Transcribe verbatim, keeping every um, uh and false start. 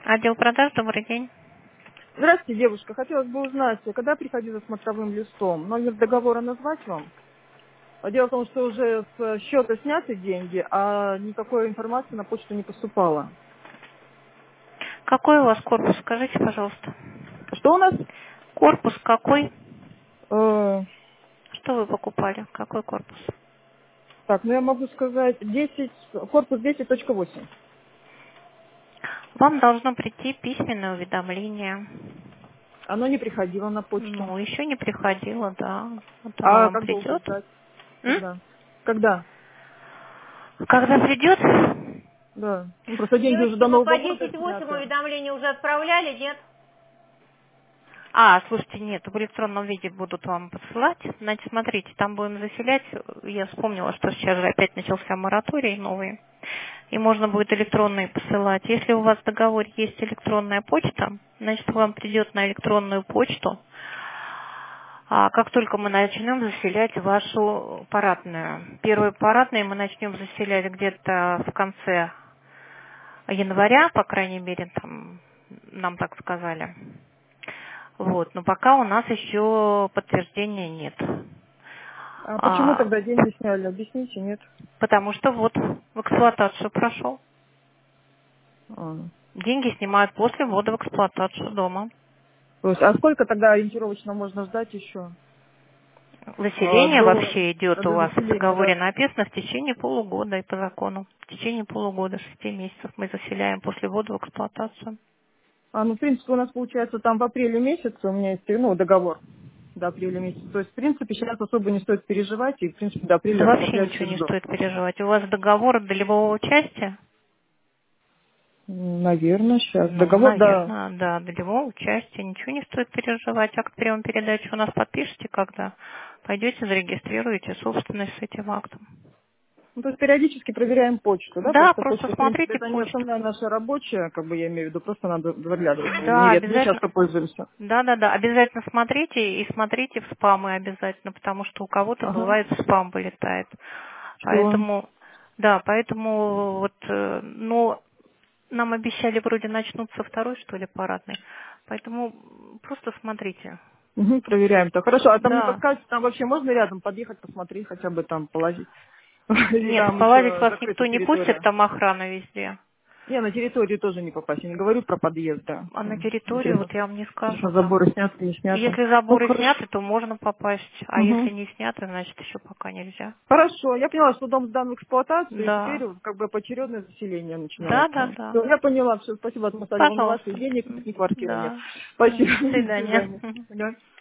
Отдел продаж, добрый день. Здравствуйте, девушка. Хотелось бы узнать, когда приходить за смотровым листом? Номер договора назвать вам? А Дело в том, что уже с счета сняты деньги, а никакой информации на почту не поступало. Какой у вас корпус, скажите, пожалуйста. Что у нас? Корпус какой? Э, Что вы покупали? Какой корпус? так, ну я могу сказать десять, корпус десять точка восемь. Вам должно прийти письменное уведомление. Оно не приходило на почту. Ну, еще не приходило, да. Вот оно А вам как долго придет. ждать? М? Когда? Когда? Когда придет? Да. Ну, просто деньги уже Девочки, до мы по Нового года десять восемь сняты. уведомления уже отправляли, нет? А, слушайте, нет, в электронном виде будут вам посылать. Значит, смотрите, там будем заселять. Я вспомнила, что сейчас же опять начался мораторий новый. И можно будет электронные посылать. Если у вас в договоре есть электронная почта, значит, вам придет на электронную почту, а как только мы начнем заселять вашу парадную. Первую парадную мы начнем заселять где-то в конце января, по крайней мере, там нам так сказали. Вот, но пока у нас еще подтверждения нет. А почему А, тогда деньги сняли? Объясните, нет? потому что вот в эксплуатацию прошел. А. Деньги снимают после ввода в эксплуатацию дома. То есть, а сколько тогда ориентировочно можно ждать еще? А, Заселение до, вообще идет у до вас в заселения, договоре да. написано в течение полугода и по закону. В течение полугода, шести месяцев мы заселяем после ввода в эксплуатацию. А, ну, в принципе, у нас получается там в апреле месяце у меня есть, ну, договор до апреля месяца. То есть, в принципе, сейчас особо не стоит переживать, и, в принципе, до Да апреля вообще оформлять ничего все не жду. стоит переживать. У вас договор долевого участия? М, Наверное, сейчас. Ну, Договор, да. наверное, да, долевого участия. Ничего не стоит переживать. Акт приема передачи у нас подпишите, когда пойдете, зарегистрируете собственность с этим актом. Ну, то есть, периодически проверяем почту, да? Да, Просто просто почта, в принципе, смотрите это не почту. основная наша рабочая, как бы я имею в виду, просто надо заглядывать. Да, Нередко. Мы обязательно. часто пользуемся. Да, да, да, обязательно смотрите и смотрите в спамы обязательно, потому что у кого-то Ага. бывает спам вылетает. Что? Поэтому, да, поэтому вот, э, ну, нам обещали вроде начнутся второй, что ли, парадный. Поэтому просто смотрите. Угу, проверяем. Так, хорошо. А там не Да. подскажете, там вообще можно рядом подъехать, посмотреть, хотя бы там положить? Или Нет, там полазить еще вас никто закрытая не пустит, территория? там охрана везде. Не, на территорию тоже не попасть. Я не говорю про подъезд, да. А на М, территорию Интересно, вот я вам не скажу интересно, там. заборы сняты, не сняты. Если Ну, заборы хорошо. сняты, то можно попасть, а если Мгм. не сняты, значит еще пока нельзя. Хорошо, я поняла, что дом сдан в эксплуатацию, и теперь Да. вот как бы поочередное заселение Да, да, начинается. да. Всё, я поняла, все, спасибо, отмотали волноваться, и Пожалуйста. денег, М, ни квартиры нет. Да. Спасибо, М, До до свидания. свидания. Ага.